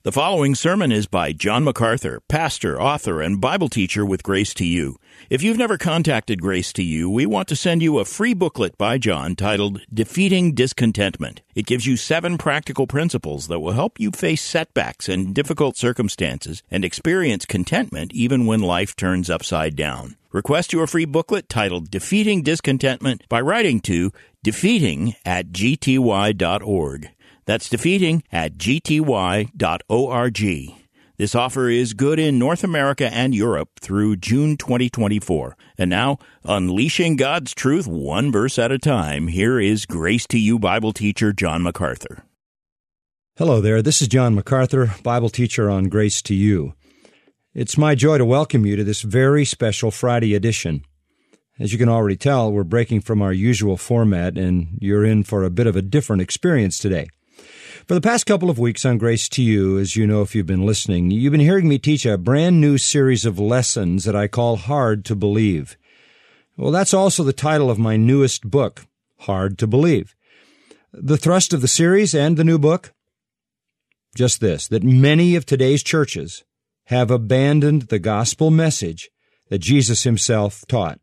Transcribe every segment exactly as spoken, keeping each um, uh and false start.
The following sermon is by John MacArthur, pastor, author, and Bible teacher with Grace to You. If you've never contacted Grace to You, we want to send you a free booklet by John titled Defeating Discontentment. It gives you seven practical principles that will help you face setbacks and difficult circumstances and experience contentment even when life turns upside down. Request your free booklet titled Defeating Discontentment by writing to defeating at g t y dot org. That's defeating at g t y dot org. This offer is good in North America and Europe through June twenty twenty-four. And now, unleashing God's truth one verse at a time, here is Grace to You Bible teacher John MacArthur. Hello there, this is John MacArthur, Bible teacher on Grace to You. It's my joy to welcome you to this very special Friday edition. As you can already tell, we're breaking from our usual format, and you're in for a bit of a different experience today. For the past couple of weeks on Grace to You, as you know if you've been listening, you've been hearing me teach a brand new series of lessons that I call Hard to Believe. Well, that's also the title of my newest book, Hard to Believe. The thrust of the series and the new book? Just this, that many of today's churches have abandoned the gospel message that Jesus himself taught.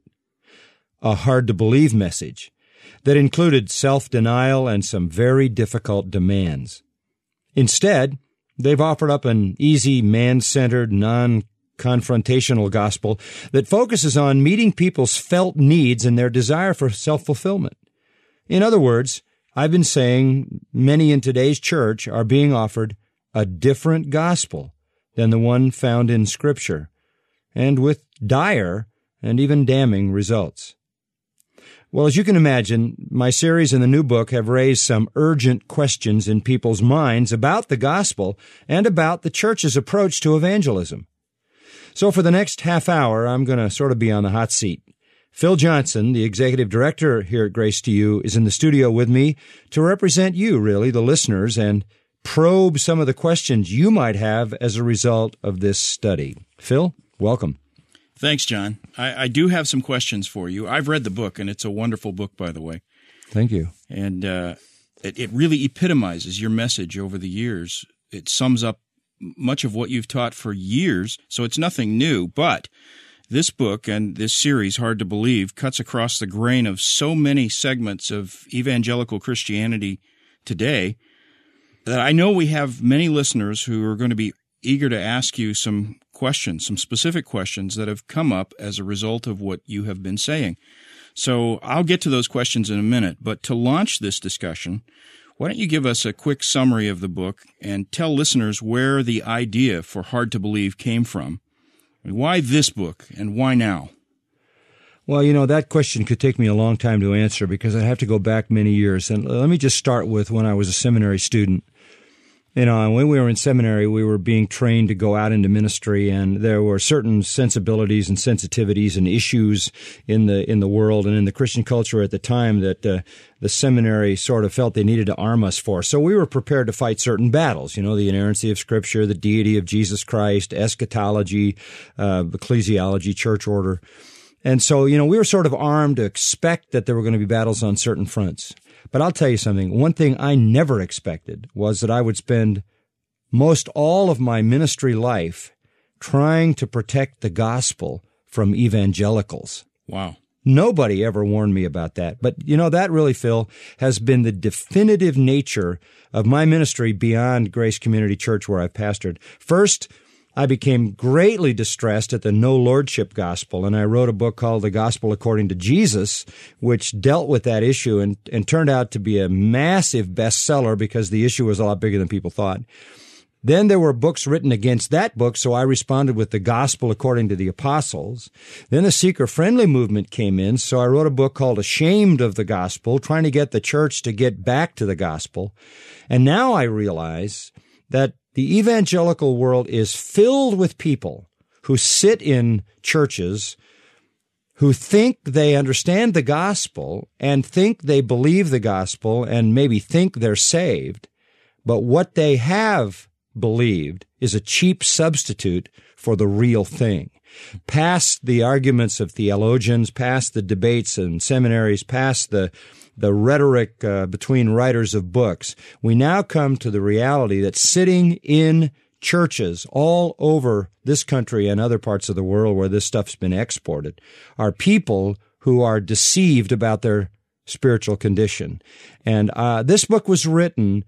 A hard-to-believe message that included self-denial and some very difficult demands. Instead, they've offered up an easy, man-centered, non-confrontational gospel that focuses on meeting people's felt needs and their desire for self-fulfillment. In other words, I've been saying many in today's church are being offered a different gospel than the one found in Scripture, and with dire and even damning results. Well, as you can imagine, my series and the new book have raised some urgent questions in people's minds about the gospel and about the church's approach to evangelism. So for the next half hour, I'm going to sort of be on the hot seat. Phil Johnson, the executive director here at Grace to You, is in the studio with me to represent you, really, the listeners, and probe some of the questions you might have as a result of this study. Phil, welcome. Thanks, John. I, I do have some questions for you. I've read the book, and it's a wonderful book, by the way. Thank you. And uh, it, it really epitomizes your message over the years. It sums up much of what you've taught for years, so it's nothing new. But this book and this series, Hard to Believe, cuts across the grain of so many segments of evangelical Christianity today that I know we have many listeners who are going to be eager to ask you some questions, some specific questions that have come up as a result of what you have been saying. So I'll get to those questions in a minute, but to launch this discussion, why don't you give us a quick summary of the book and tell listeners where the idea for Hard to Believe came from? Why this book, and why now? Well, you know, that question could take me a long time to answer because I'd have to go back many years. And let me just start with when I was a seminary student. You know, when we were in seminary, we were being trained to go out into ministry, and there were certain sensibilities and sensitivities and issues in the in the world and in the Christian culture at the time that uh, the seminary sort of felt they needed to arm us for. So we were prepared to fight certain battles, you know, the inerrancy of Scripture, the deity of Jesus Christ, eschatology, uh, ecclesiology, church order. And so, you know, we were sort of armed to expect that there were going to be battles on certain fronts. But I'll tell you something. One thing I never expected was that I would spend most all of my ministry life trying to protect the gospel from evangelicals. Wow. Nobody ever warned me about that. But, you know, that really, Phil, has been the definitive nature of my ministry beyond Grace Community Church where I've pastored. First, I became greatly distressed at the no lordship gospel, and I wrote a book called The Gospel According to Jesus, which dealt with that issue and, and turned out to be a massive bestseller because the issue was a lot bigger than people thought. Then there were books written against that book, so I responded with The Gospel According to the Apostles. Then the seeker-friendly movement came in, so I wrote a book called Ashamed of the Gospel, trying to get the church to get back to the gospel. And now I realize that the evangelical world is filled with people who sit in churches who think they understand the gospel and think they believe the gospel and maybe think they're saved, but what they have believed is a cheap substitute for the real thing. Past the arguments of theologians, past the debates in seminaries, past the the rhetoric uh, between writers of books, we now come to the reality that sitting in churches all over this country and other parts of the world where this stuff's been exported are people who are deceived about their spiritual condition. And uh, this book was written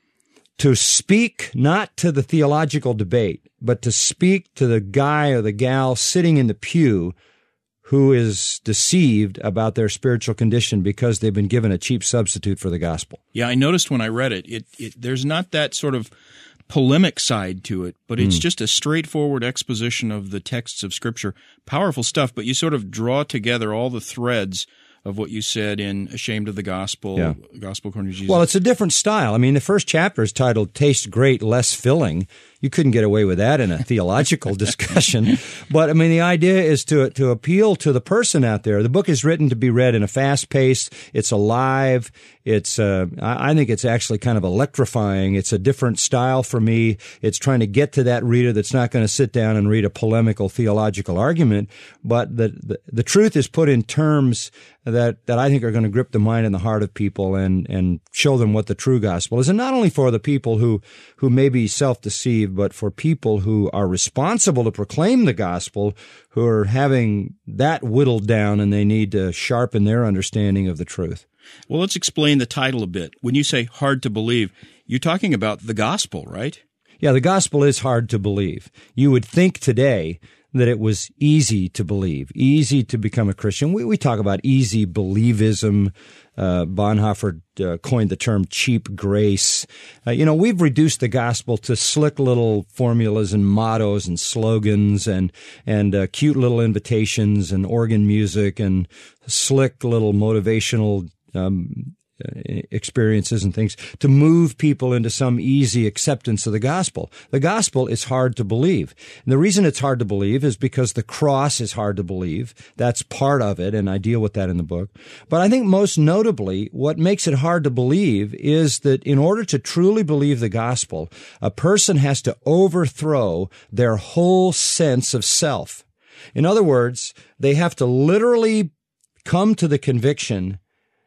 to speak not to the theological debate, but to speak to the guy or the gal sitting in the pew who is deceived about their spiritual condition because they've been given a cheap substitute for the gospel. Yeah, I noticed when I read it, it, it there's not that sort of polemic side to it, but it's mm. just a straightforward exposition of the texts of Scripture. Powerful stuff, but you sort of draw together all the threads of what you said in Ashamed of the Gospel, yeah. Gospel According to Jesus. Well, it's a different style. I mean, the first chapter is titled Taste Great, Less Filling. You couldn't get away with that in a theological discussion. But, I mean, the idea is to to appeal to the person out there. The book is written to be read in a fast pace. It's alive. It's, uh, I think it's actually kind of electrifying. It's a different style for me. It's trying to get to that reader that's not going to sit down and read a polemical theological argument. But the, the, the truth is put in terms that, that I think are going to grip the mind and the heart of people and, and show them what the true gospel is. And not only for the people who, who may be self-deceived, but for people who are responsible to proclaim the gospel, who are having that whittled down and they need to sharpen their understanding of the truth. Well, let's explain the title a bit. When you say hard to believe, you're talking about the gospel, right? Yeah, the gospel is hard to believe. You would think today that it was easy to believe, easy to become a Christian. We, we talk about easy believism. Uh, Bonhoeffer uh, coined the term cheap grace. Uh, you know, we've reduced the gospel to slick little formulas and mottos and slogans and and uh, cute little invitations and organ music and slick little motivational um experiences and things to move people into some easy acceptance of the gospel. The gospel is hard to believe. And the reason it's hard to believe is because the cross is hard to believe. That's part of it, and I deal with that in the book. But I think most notably, what makes it hard to believe is that in order to truly believe the gospel, a person has to overthrow their whole sense of self. In other words, they have to literally come to the conviction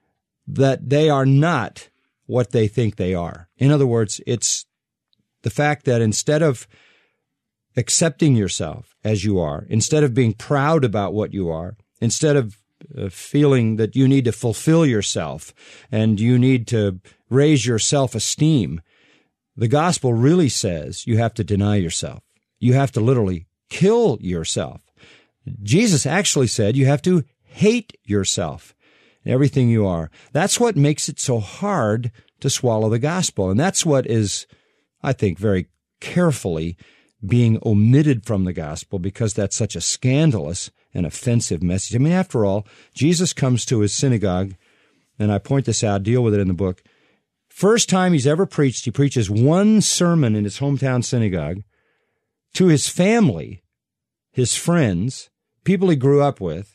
that they are not what they think they are. In other words, it's the fact that instead of accepting yourself as you are, instead of being proud about what you are, instead of uh, feeling that you need to fulfill yourself and you need to raise your self-esteem, the gospel really says you have to deny yourself. You have to literally kill yourself. Jesus actually said you have to hate yourself. Everything you are. That's what makes it so hard to swallow the gospel. And that's what is, I think, very carefully being omitted from the gospel because that's such a scandalous and offensive message. I mean, after all, Jesus comes to his synagogue, and I point this out, deal with it in the book. First time he's ever preached, he preaches one sermon in his hometown synagogue to his family, his friends, people he grew up with,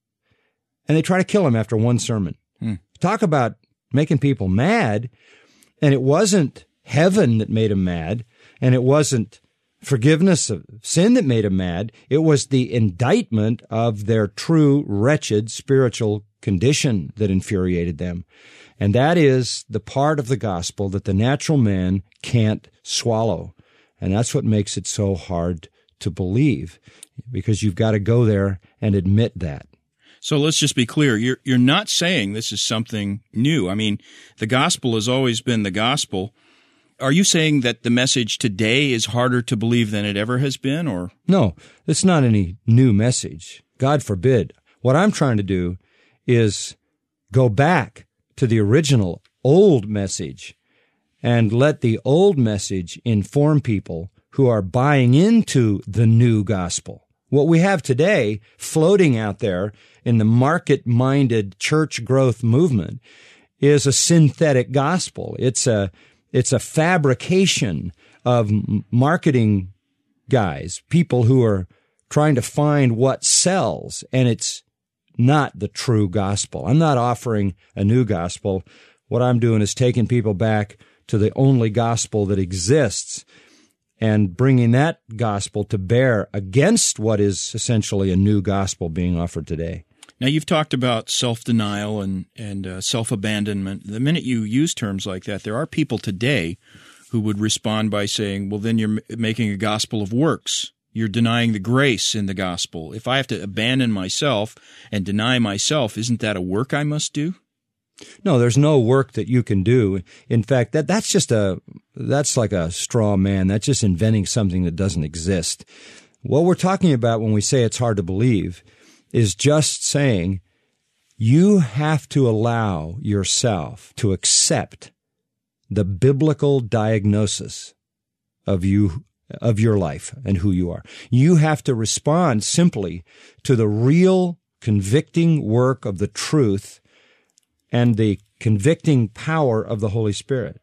and they try to kill him after one sermon. Hmm. Talk about making people mad. And it wasn't heaven that made him mad, and it wasn't forgiveness of sin that made him mad. It was the indictment of their true, wretched spiritual condition that infuriated them. And that is the part of the gospel that the natural man can't swallow. And that's what makes it so hard to believe, because you've got to go there and admit that. So let's just be clear. You're you're not saying this is something new. I mean, the gospel has always been the gospel. Are you saying that the message today is harder to believe than it ever has been, or? No, it's not any new message. God forbid. What I'm trying to do is go back to the original old message and let the old message inform people who are buying into the new gospel. What we have today floating out there in the market-minded church growth movement is a synthetic gospel. It's a it's a fabrication of marketing guys, people who are trying to find what sells, and it's not the true gospel. I'm not offering a new gospel. What I'm doing is taking people back to the only gospel that exists and bringing that gospel to bear against what is essentially a new gospel being offered today. Now, you've talked about self-denial and, and uh, self-abandonment. The minute you use terms like that, there are people today who would respond by saying, well, then you're making a gospel of works. You're denying the grace in the gospel. If I have to abandon myself and deny myself, isn't that a work I must do? No, there's no work that you can do. In fact, that that's just a that's like a straw man. That's just inventing something that doesn't exist. What we're talking about when we say it's hard to believe is just saying you have to allow yourself to accept the biblical diagnosis of you, of your life and who you are. You have to respond simply to the real convicting work of the truth and the convicting power of the Holy Spirit.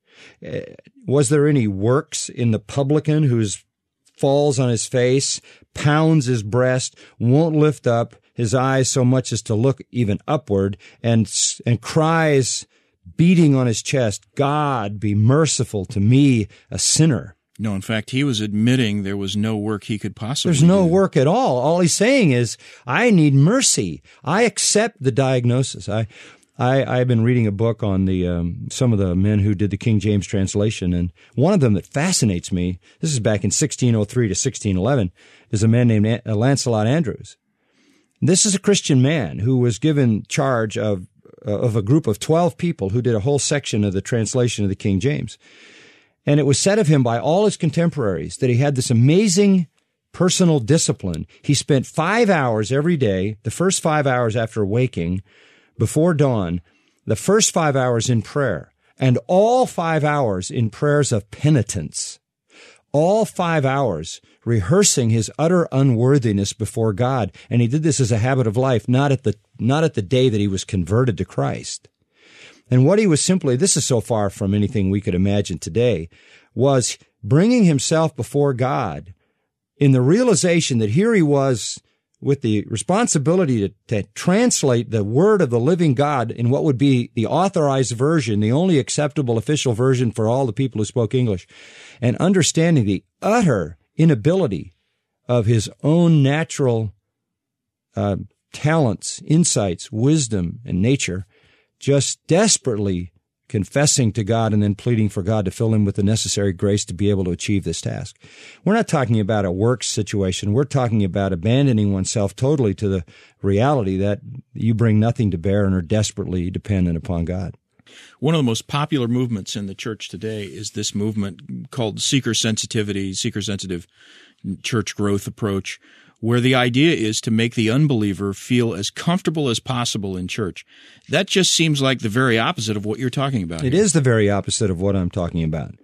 Was there any works in the publican who's falls on his face, pounds his breast, won't lift up his eyes so much as to look even upward, and and cries, beating on his chest, God, be merciful to me, a sinner? No, in fact, he was admitting there was no work he could possibly do. There's no work at all. All he's saying is, I need mercy. I accept the diagnosis. I I, I've been reading a book on the um, some of the men who did the King James translation, and one of them that fascinates me, this is back in sixteen oh three to sixteen eleven, is a man named Lancelot Andrewes. This is a Christian man who was given charge of uh, of a group of twelve people who did a whole section of the translation of the King James. And it was said of him by all his contemporaries that he had this amazing personal discipline. He spent five hours every day, the first five hours after waking, before dawn, the first five hours in prayer, and all five hours in prayers of penitence, all five hours rehearsing his utter unworthiness before God. And he did this as a habit of life, not at the, not at the day that he was converted to Christ. And what he was simply, this is so far from anything we could imagine today, was bringing himself before God in the realization that here he was with the responsibility to, to translate the word of the living God in what would be the authorized version, the only acceptable official version for all the people who spoke English, and understanding the utter inability of his own natural uh, talents, insights, wisdom, and nature, just desperately confessing to God and then pleading for God to fill him with the necessary grace to be able to achieve this task. We're not talking about a works situation. We're talking about abandoning oneself totally to the reality that you bring nothing to bear and are desperately dependent upon God. One of the most popular movements in the church today is this movement called seeker sensitivity, seeker-sensitive church growth approach, where the idea is to make the unbeliever feel as comfortable as possible in church. That just seems like the very opposite of what you're talking about. It here. is the very opposite of what I'm talking about.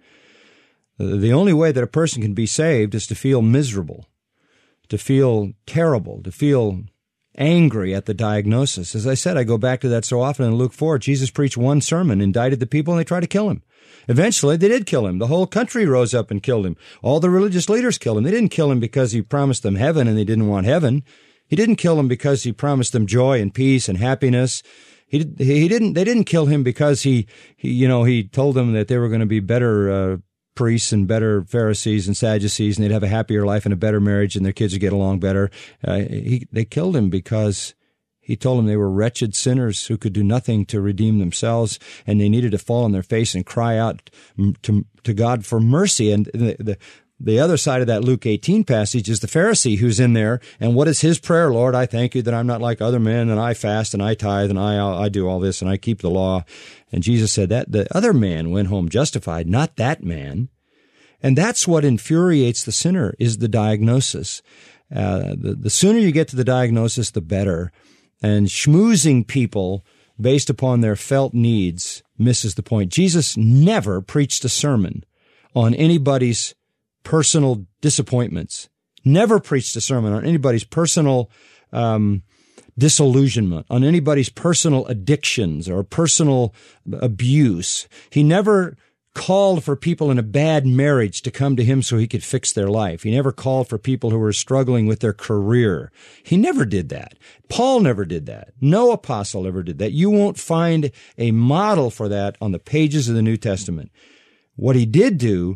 The only way that a person can be saved is to feel miserable, to feel terrible, to feel angry at the diagnosis. As I said, I go back to that so often in Luke four. Jesus preached one sermon, indicted the people, and they tried to kill him. Eventually, they did kill him. The whole country rose up and killed him. All the religious leaders killed him. They didn't kill him because he promised them heaven and they didn't want heaven. He didn't kill him because he promised them joy and peace and happiness. He he didn't. They didn't kill him because he, he you know he told them that they were going to be better uh, priests and better Pharisees and Sadducees, and they'd have a happier life and a better marriage, and their kids would get along better. Uh, he, they killed him because he told them they were wretched sinners who could do nothing to redeem themselves, and they needed to fall on their face and cry out to, to God for mercy. And the, the, the other side of that Luke eighteen passage is the Pharisee who's in there, and what is his prayer? Lord, I thank you that I'm not like other men, and I fast, and I tithe, and I, I do all this, and I keep the law. And Jesus said that the other man went home justified, not that man. And that's what infuriates the sinner, is the diagnosis. Uh, the, the sooner you get to the diagnosis, the better. And schmoozing people based upon their felt needs misses the point. Jesus never preached a sermon on anybody's personal disappointments, never preached a sermon on anybody's personal um, disillusionment, on anybody's personal addictions or personal abuse. He never called for people in a bad marriage to come to him so he could fix their life. He never called for people who were struggling with their career. He never did that. Paul never did that. No apostle ever did that. You won't find a model for that on the pages of the New Testament. What he did do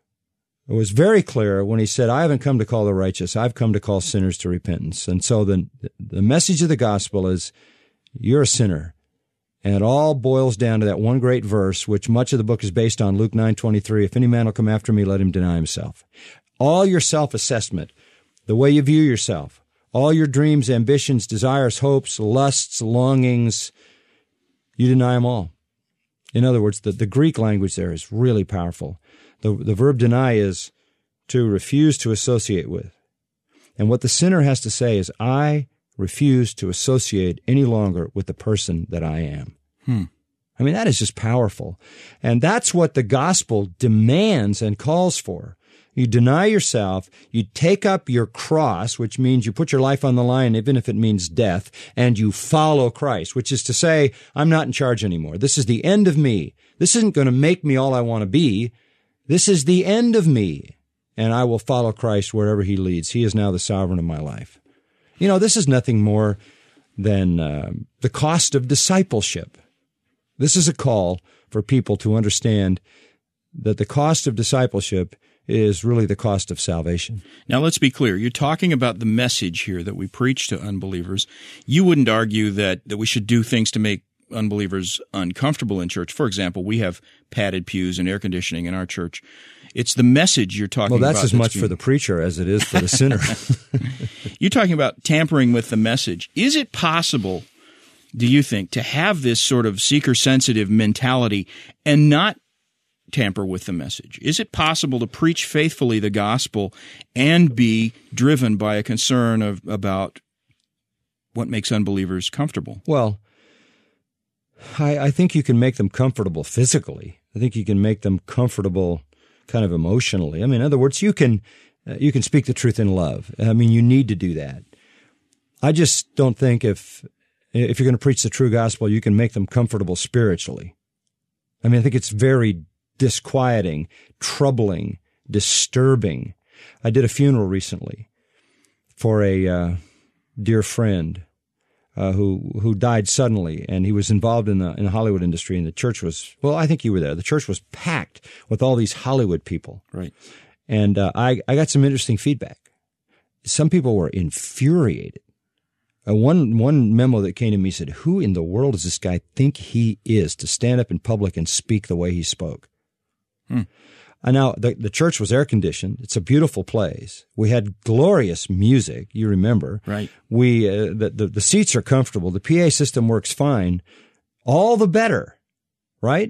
was very clear when he said, I haven't come to call the righteous, I've come to call sinners to repentance. And so the, the message of the gospel is, you're a sinner, And it all boils down to that one great verse, which much of the book is based on, Luke nine twenty-three, if any man will come after me, let him deny himself. All your self-assessment, the way you view yourself, all your dreams, ambitions, desires, hopes, lusts, longings, you deny them all. In other words, the, the Greek language there is really powerful. The, the verb deny is to refuse to associate with. And what the sinner has to say is, I refuse to associate any longer with the person that I am. Hmm. I mean, that is just powerful. And that's what the gospel demands and calls for. You deny yourself, you take up your cross, which means you put your life on the line, even if it means death, and you follow Christ, which is to say, I'm not in charge anymore. This is the end of me. This isn't going to make me all I want to be. This is the end of me, and I will follow Christ wherever he leads. He is now the sovereign of my life. You know, this is nothing more than uh, the cost of discipleship. This is a call for people to understand that the cost of discipleship is really the cost of salvation. Now, let's be clear. You're talking about the message here that we preach to unbelievers. You wouldn't argue that, that we should do things to make unbelievers uncomfortable in church. For example, we have padded pews and air conditioning in our church. It's the message you're talking about. Well, that's about as much being... for the preacher as it is for the sinner. You're talking about tampering with the message. Is it possible, do you think, to have this sort of seeker-sensitive mentality and not tamper with the message? Is it possible to preach faithfully the gospel and be driven by a concern of about what makes unbelievers comfortable? Well, I, I think you can make them comfortable physically. I think you can make them comfortable kind of emotionally. I mean, in other words, you can uh, you can speak the truth in love. I mean, you need to do that. I just don't think if if you're going to preach the true gospel, you can make them comfortable spiritually. I mean, I think it's very disquieting, troubling, disturbing. I did a funeral recently for a uh, dear friend uh, who who died suddenly, and he was involved in the in the Hollywood industry, and the church was, well, I think you were there. The church was packed with all these Hollywood people. Right. And uh, I, I got some interesting feedback. Some people were infuriated. Uh, one one memo that came to me said, who in the world does this guy think he is to stand up in public and speak the way he spoke? Hmm. And now, the, the church was air-conditioned. It's a beautiful place. We had glorious music, you remember. Right. We uh, the, the, the seats are comfortable. The P A system works fine. All the better, right?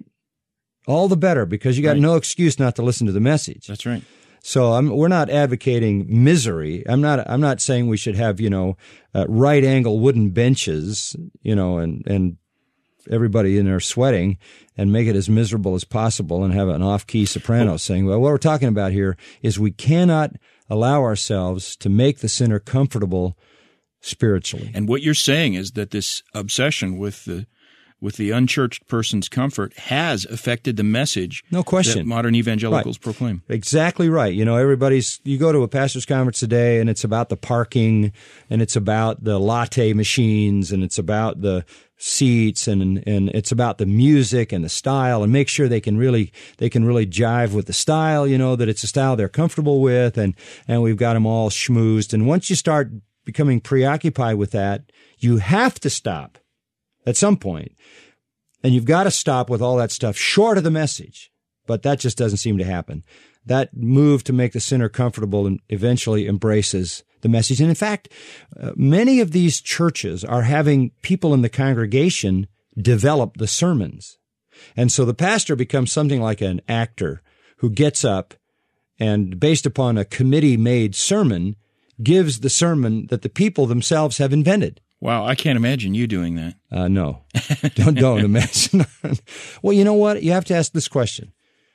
All the better, because you got right. no excuse not to listen to the message. That's right. So I'm, we're not advocating misery. I'm not. I'm not saying we should have, you know, uh, right-angle wooden benches, you know, and and everybody in there sweating and make it as miserable as possible and have an off-key soprano oh. saying, well, what we're talking about here is we cannot allow ourselves to make the sinner comfortable spiritually. And what you're saying is that this obsession with the with the unchurched person's comfort has affected the message no question. that modern evangelicals right. proclaim. Exactly right. You know, everybody's, you go to a pastor's conference today and it's about the parking and it's about the latte machines and it's about the seats and and it's about the music and the style, and make sure they can really they can really jive with the style, you know, that it's a style they're comfortable with, and and we've got them all schmoozed. And once you start becoming preoccupied with that, you have to stop at some point. And you've got to stop with all that stuff short of the message. But that just doesn't seem to happen. That move to make the sinner comfortable and eventually embraces the message. And in fact, uh, many of these churches are having people in the congregation develop the sermons. And so the pastor becomes something like an actor who gets up and, based upon a committee-made sermon, gives the sermon that the people themselves have invented. Wow, I can't imagine you doing that. Uh, no, don't, don't imagine. Well, you know what? You have to ask this question.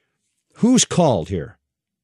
Who's called here?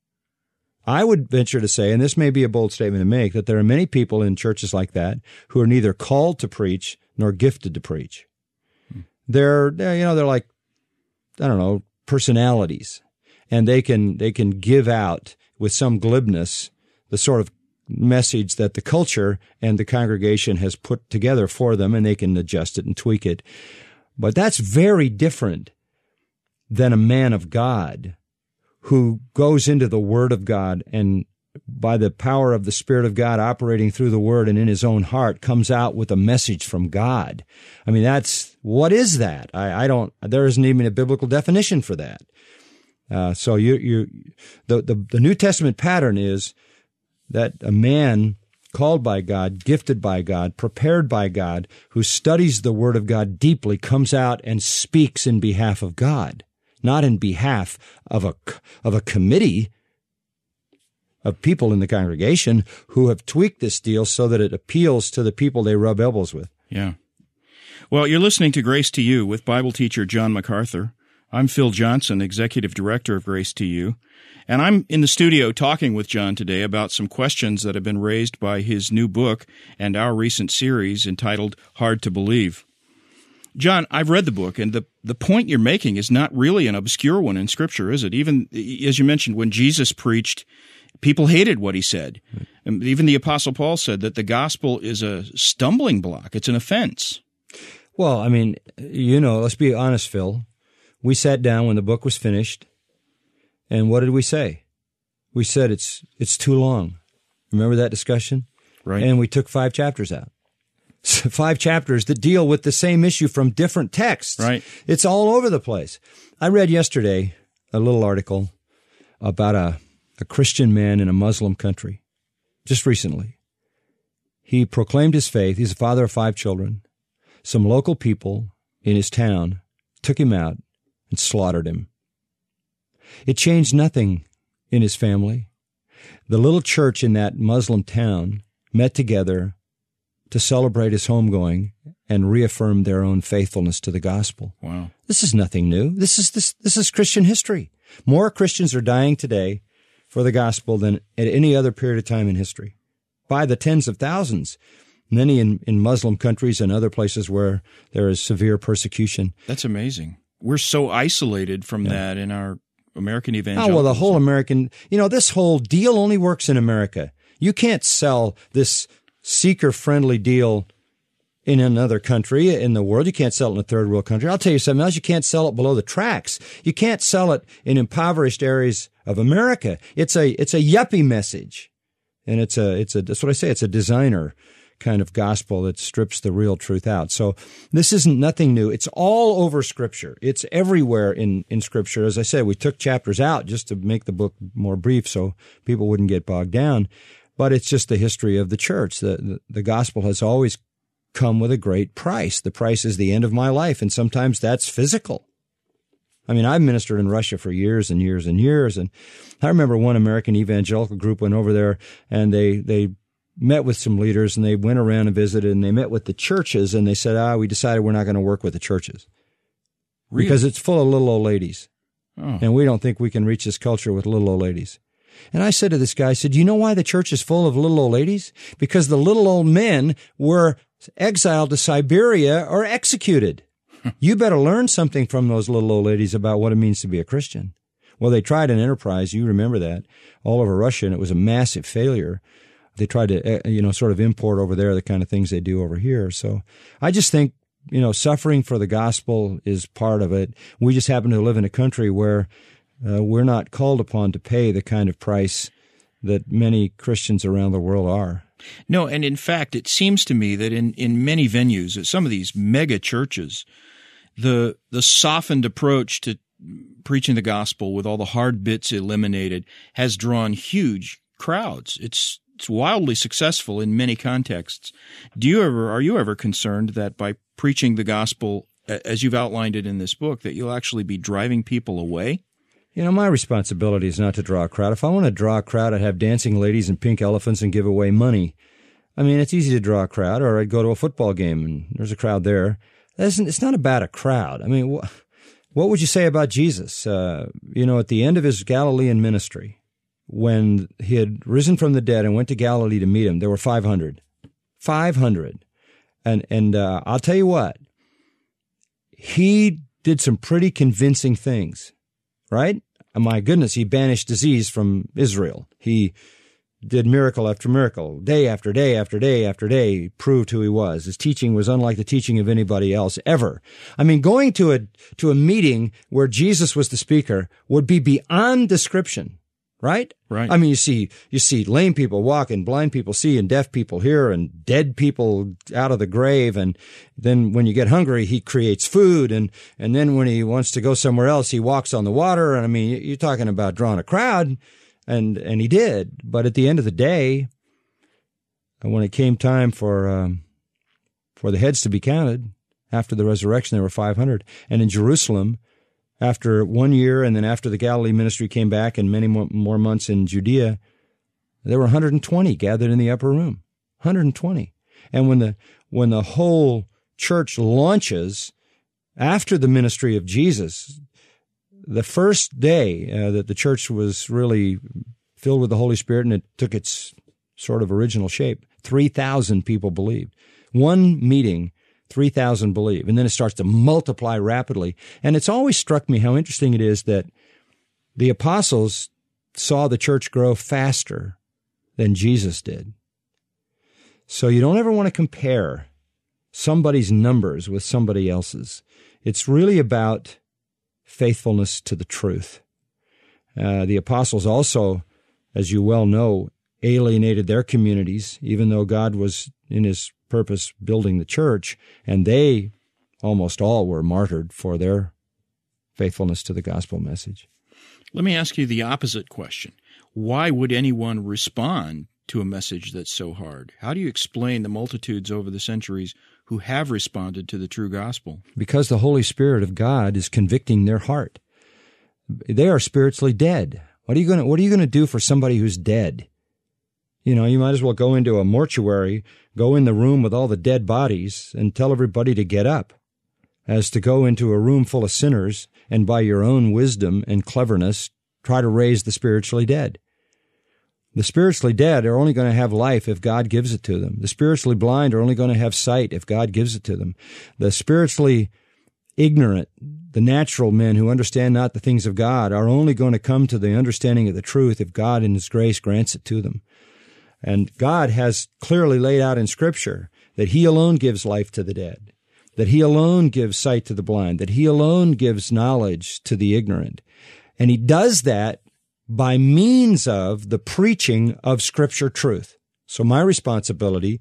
I would venture to say, and this may be a bold statement to make, that there are many people in churches like that who are neither called to preach nor gifted to preach. Hmm. They're, they're, you know, they're like, I don't know, personalities, and they can they can give out with some glibness the sort of message that the culture and the congregation has put together for them, and they can adjust it and tweak it. But that's very different than a man of God who goes into the Word of God and, by the power of the Spirit of God operating through the Word and in his own heart, comes out with a message from God. I mean, that's What is that? I, I don't, there isn't even a biblical definition for that. Uh, so you, you, the, the, the New Testament pattern is that a man called by God, gifted by God, prepared by God, who studies the Word of God deeply, comes out and speaks in behalf of God, not in behalf of a, of a committee of people in the congregation who have tweaked this deal so that it appeals to the people they rub elbows with. Yeah. Well, you're listening to Grace to You with Bible teacher John MacArthur. I'm Phil Johnson, Executive Director of Grace to You, and I'm in the studio talking with John today about some questions that have been raised by his new book and our recent series entitled Hard to Believe. John, I've read the book, and the, the point you're making is not really an obscure one in Scripture, is it? Even, as you mentioned, when Jesus preached, people hated what he said. And even the Apostle Paul said that the gospel is a stumbling block. It's an offense. Well, I mean, you know, let's be honest, Phil. We sat down when the book was finished, and what did we say? We said it's it's too long. Remember that discussion? Right. And we took five chapters out. Five chapters that deal with the same issue from different texts. Right. It's all over the place. I read yesterday a little article about a, a Christian man in a Muslim country, just recently. He proclaimed his faith. He's a father of five children. Some local people in his town took him out and slaughtered him. It changed nothing in his family. The little church in that Muslim town met together to celebrate his homegoing and reaffirm their own faithfulness to the gospel. Wow. This is nothing new. This is this this is Christian history. More Christians are dying today for the gospel than at any other period of time in history, by the tens of thousands. Many in, in Muslim countries and other places where there is severe persecution. That's amazing. We're so isolated from yeah. that in our American evangelicalism. Oh, well, the whole American, you know, this whole deal only works in America. You can't sell this seeker-friendly deal in another country in the world. You can't sell it in a third world country. I'll tell you something else. You can't sell it below the tracks. You can't sell it in impoverished areas of America. It's a, it's a yuppie message. And it's a, it's a, that's what I say. It's a designer kind of gospel that strips the real truth out. So this isn't nothing new. It's all over Scripture. It's everywhere in, in Scripture. As I said, we took chapters out just to make the book more brief so people wouldn't get bogged down. But it's just the history of the church. The, the, the gospel has always come with a great price. The price is the end of my life, and sometimes that's physical. I mean, I've ministered in Russia for years and years and years, and I remember one American evangelical group went over there, and they, they met with some leaders, and they went around and visited, and they met with the churches, and they said, ah, we decided we're not going to work with the churches. Really? Because it's full of little old ladies, oh. and we don't think we can reach this culture with little old ladies. And I said to this guy, I said, you know why the church is full of little old ladies? Because the little old men were exiled to Siberia or executed. You better learn something from those little old ladies about what it means to be a Christian. Well, they tried an enterprise, you remember that, all over Russia, and it was a massive failure. They tried to, you know, sort of import over there the kind of things they do over here. So I just think, you know, suffering for the gospel is part of it. We just happen to live in a country where uh, we're not called upon to pay the kind of price that many Christians around the world are. No, and in fact, it seems to me that in, in many venues, at some of these mega churches, the the softened approach to preaching the gospel with all the hard bits eliminated has drawn huge crowds. It's It's wildly successful in many contexts. Do you ever, are you ever concerned that by preaching the gospel, as you've outlined it in this book, that you'll actually be driving people away? You know, my responsibility is not to draw a crowd. If I want to draw a crowd, I'd have dancing ladies and pink elephants and give away money. I mean, it's easy to draw a crowd, or I'd go to a football game and there's a crowd there. It's not about a crowd. I mean, what would you say about Jesus? Uh, you know, at the end of his Galilean ministry, when he had risen from the dead and went to Galilee to meet him, there were five hundred. five hundred. And and uh, I'll tell you what, he did some pretty convincing things, right? My goodness, he banished disease from Israel. He did miracle after miracle, day after day after day after day, proved who he was. His teaching was unlike the teaching of anybody else ever. I mean, going to a to a meeting where Jesus was the speaker would be beyond description. right? Right. I mean, you see, you see lame people walk and blind people see and deaf people hear and dead people out of the grave. And then when you get hungry, he creates food. And, and then when he wants to go somewhere else, he walks on the water. And I mean, you're talking about drawing a crowd, and, and he did. But at the end of the day, when it came time for, um, for the heads to be counted after the resurrection, there were five hundred. And in Jerusalem, after one year, and then after the Galilee ministry came back and many more, more months in Judea, there were one hundred twenty gathered in the upper room. one hundred twenty. And when the when the whole church launches after the ministry of Jesus, the first day uh, that the church was really filled with the Holy Spirit and it took its sort of original shape, three thousand people believed. One meeting, three thousand believe, and then it starts to multiply rapidly. And it's always struck me how interesting it is that the apostles saw the church grow faster than Jesus did. So you don't ever want to compare somebody's numbers with somebody else's. It's really about faithfulness to the truth. Uh, the apostles also, as you well know, alienated their communities, even though God was in his purpose building the church, and they almost all were martyred for their faithfulness to the gospel message. Let me ask you the opposite question. Why would anyone respond to a message that's so hard? How do you explain the multitudes over the centuries who have responded to the true gospel? Because the Holy Spirit of God is convicting their heart. They are spiritually dead. What are you going to, what are you going to do for somebody who's dead? You know, you might as well go into a mortuary, go in the room with all the dead bodies and tell everybody to get up, as to go into a room full of sinners and by your own wisdom and cleverness try to raise the spiritually dead. The spiritually dead are only going to have life if God gives it to them. The spiritually blind are only going to have sight if God gives it to them. The spiritually ignorant, the natural men who understand not the things of God, are only going to come to the understanding of the truth if God in his grace grants it to them. And God has clearly laid out in Scripture that he alone gives life to the dead, that he alone gives sight to the blind, that he alone gives knowledge to the ignorant. And he does that by means of the preaching of Scripture truth. So my responsibility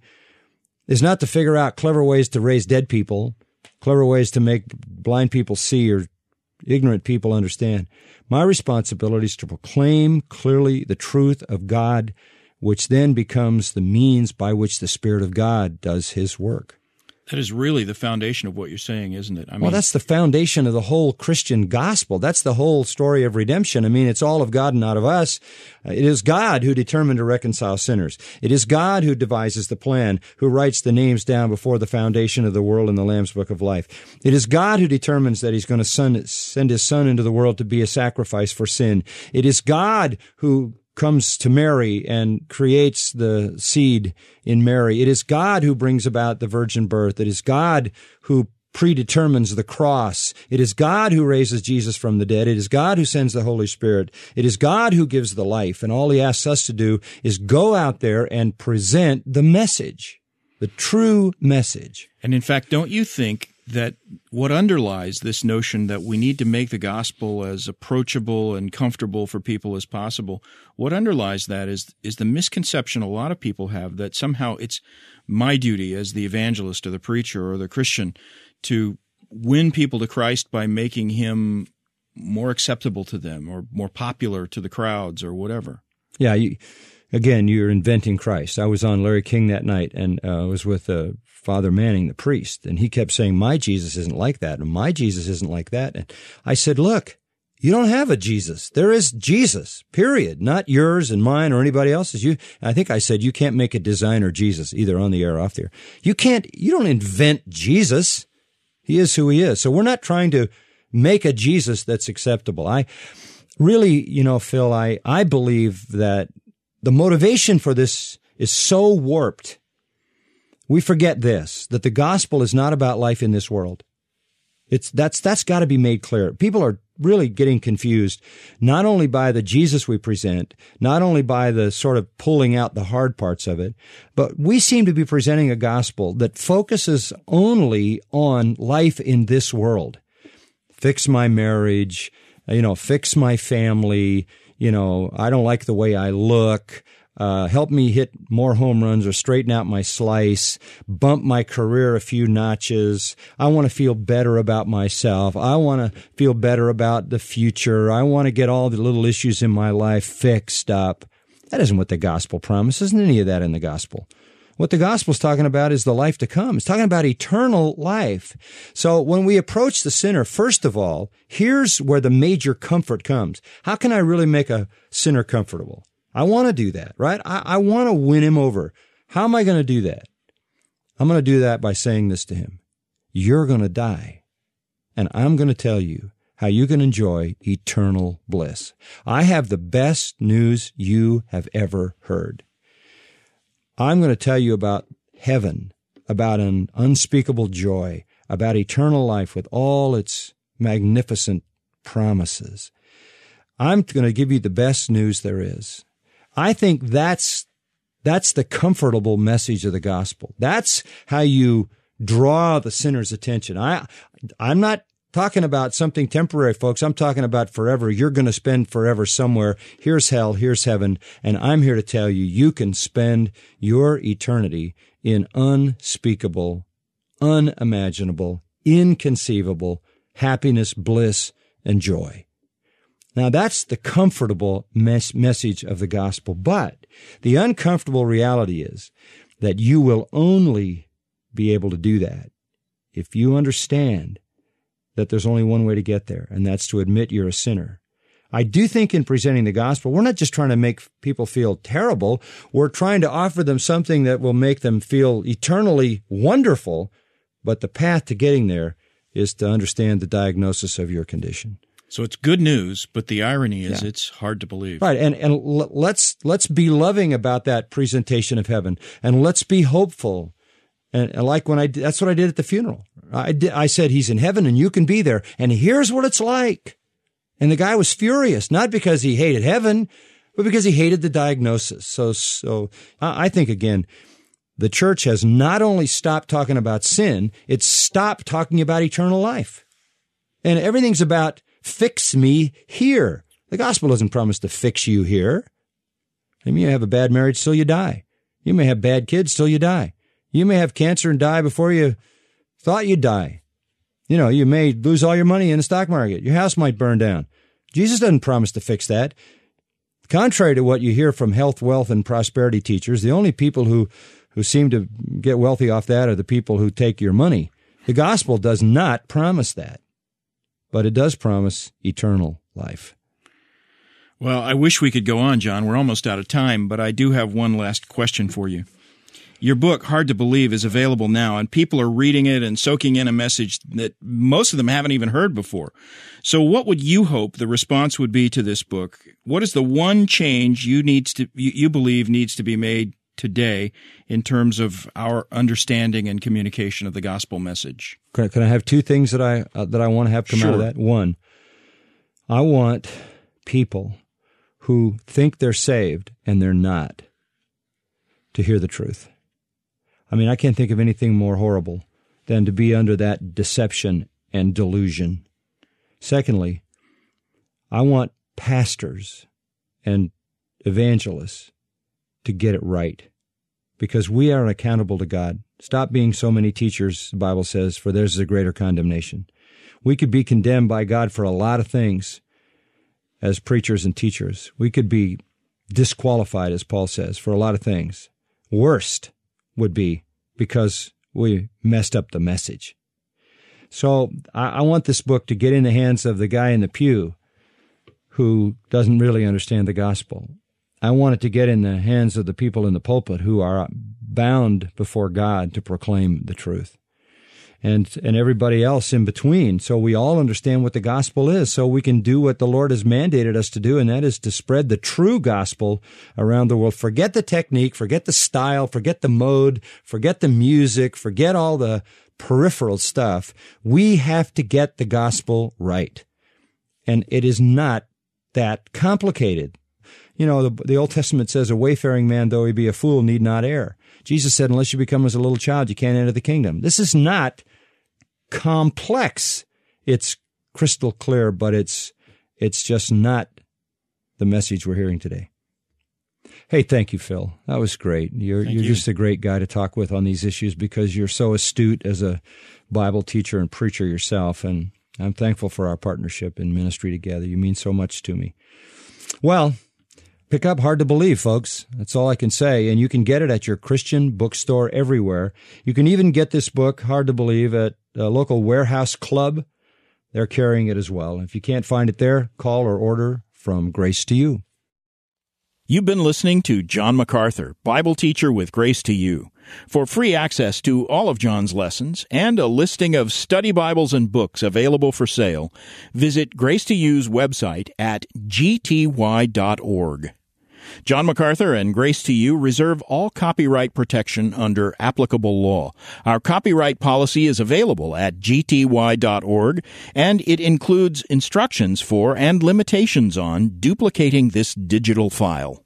is not to figure out clever ways to raise dead people, clever ways to make blind people see or ignorant people understand. My responsibility is to proclaim clearly the truth of God, which then becomes the means by which the Spirit of God does his work. That is really the foundation of what you're saying, isn't it? I mean, well, that's the foundation of the whole Christian gospel. That's the whole story of redemption. I mean, it's all of God and not of us. It is God who determined to reconcile sinners. It is God who devises the plan, who writes the names down before the foundation of the world in the Lamb's Book of Life. It is God who determines that he's going to send his Son into the world to be a sacrifice for sin. It is God who comes to Mary and creates the seed in Mary. It is God who brings about the virgin birth. It is God who predetermines the cross. It is God who raises Jesus from the dead. It is God who sends the Holy Spirit. It is God who gives the life. And all he asks us to do is go out there and present the message, the true message. And in fact, don't you think that what underlies this notion that we need to make the gospel as approachable and comfortable for people as possible, what underlies that is is the misconception a lot of people have that somehow it's my duty as the evangelist or the preacher or the Christian to win people to Christ by making him more acceptable to them or more popular to the crowds or whatever. Yeah, you, again, you're inventing Christ. I was on Larry King that night, and uh, I was with uh, Father Manning, the priest, and he kept saying, my Jesus isn't like that, and my Jesus isn't like that. And I said, look, you don't have a Jesus. There is Jesus, period, not yours and mine or anybody else's. You, I think I said, you can't make a designer Jesus, either on the air or off the air. You can't, you don't invent Jesus. He is who he is. So we're not trying to make a Jesus that's acceptable. I really, you know, Phil, I, I believe that the motivation for this is so warped. We forget this, that the gospel is not about life in this world. It's, that's, that's got to be made clear. People are really getting confused, not only by the Jesus we present, not only by the sort of pulling out the hard parts of it, but we seem to be presenting a gospel that focuses only on life in this world. Fix my marriage, you know, fix my family, you know, I don't like the way I look. Uh, help me hit more home runs or straighten out my slice, bump my career a few notches. I want to feel better about myself. I want to feel better about the future. I want to get all the little issues in my life fixed up. That isn't what the gospel promises. Isn't any of that in the gospel. What the gospel's talking about is the life to come. It's talking about eternal life. So when we approach the sinner, first of all, here's where the major comfort comes. How can I really make a sinner comfortable? I want to do that, right? I, I want to win him over. How am I going to do that? I'm going to do that by saying this to him. You're going to die, and I'm going to tell you how you can enjoy eternal bliss. I have the best news you have ever heard. I'm going to tell you about heaven, about an unspeakable joy, about eternal life with all its magnificent promises. I'm going to give you the best news there is. I think that's that's the comfortable message of the gospel. That's how you draw the sinner's attention. I I'm not talking about something temporary, folks. I'm talking about forever. You're going to spend forever somewhere. Here's hell, here's heaven, and I'm here to tell you you can spend your eternity in unspeakable, unimaginable, inconceivable happiness, bliss, and joy. Now, that's the comfortable mes- message of the gospel, but the uncomfortable reality is that you will only be able to do that if you understand that there's only one way to get there, and that's to admit you're a sinner. I do think in presenting the gospel, we're not just trying to make people feel terrible. We're trying to offer them something that will make them feel eternally wonderful, but the path to getting there is to understand the diagnosis of your condition. So it's good news, but the irony is Yeah. it's hard to believe. Right, and and l- let's let's be loving about that presentation of heaven, and let's be hopeful. And, and like when I did, that's what I did at the funeral. I did, I said he's in heaven and you can be there, and here's what it's like. And the guy was furious, not because he hated heaven, but because he hated the diagnosis. So so I I think again, the church has not only stopped talking about sin, it's stopped talking about eternal life, and everything's about fix me here. The gospel doesn't promise to fix you here. I mean, you have a bad marriage till you die. You may have bad kids till you die. You may have cancer and die before you thought you'd die. You know, you may lose all your money in the stock market. Your house might burn down. Jesus doesn't promise to fix that. Contrary to what you hear from health, wealth, and prosperity teachers, the only people who, who seem to get wealthy off that are the people who take your money. The gospel does not promise that. But it does promise eternal life. Well, I wish we could go on, John. We're almost out of time, but I do have one last question for you. Your book, Hard to Believe, is available now, and people are reading it and soaking in a message that most of them haven't even heard before. So what would you hope the response would be to this book? What is the one change you needs to you, you believe needs to be made today in terms of our understanding and communication of the gospel message? Can I, can I have two things that I uh, that I want to have come Sure. out of that? One, I want people who think they're saved and they're not to hear the truth. I mean, I can't think of anything more horrible than to be under that deception and delusion. Secondly, I want pastors and evangelists to get it right, because we are accountable to God. Stop being so many teachers, the Bible says, for theirs is a greater condemnation. We could be condemned by God for a lot of things as preachers and teachers. We could be disqualified, as Paul says, for a lot of things. Worst would be because we messed up the message. So I, I want this book to get in the hands of the guy in the pew who doesn't really understand the gospel. I want it to get in the hands of the people in the pulpit who are bound before God to proclaim the truth, and and everybody else in between, so we all understand what the gospel is, so we can do what the Lord has mandated us to do, and that is to spread the true gospel around the world. Forget the technique, forget the style, forget the mode, forget the music, forget all the peripheral stuff. We have to get the gospel right, and it is not that complicated. You know, the, the Old Testament says, a wayfaring man, though he be a fool, need not err. Jesus said, unless you become as a little child, you can't enter the kingdom. This is not complex. It's crystal clear, but it's it's just not the message we're hearing today. Hey, thank you, Phil. That was great. You're Thank you're you. just a great guy to talk with on these issues because you're so astute as a Bible teacher and preacher yourself, and I'm thankful for our partnership in ministry together. You mean so much to me. Well, pick up Hard to Believe, folks. That's all I can say, and you can get it at your Christian bookstore everywhere. You can even get this book, Hard to Believe, at a local warehouse club. They're carrying it as well. If you can't find it there, call or order from Grace to You. You've been listening to John MacArthur, Bible teacher with Grace to You. For free access to all of John's lessons and a listing of study Bibles and books available for sale, visit Grace to You's website at g t y dot org. John MacArthur and Grace to You reserve all copyright protection under applicable law. Our copyright policy is available at g t y dot org, and it includes instructions for and limitations on duplicating this digital file.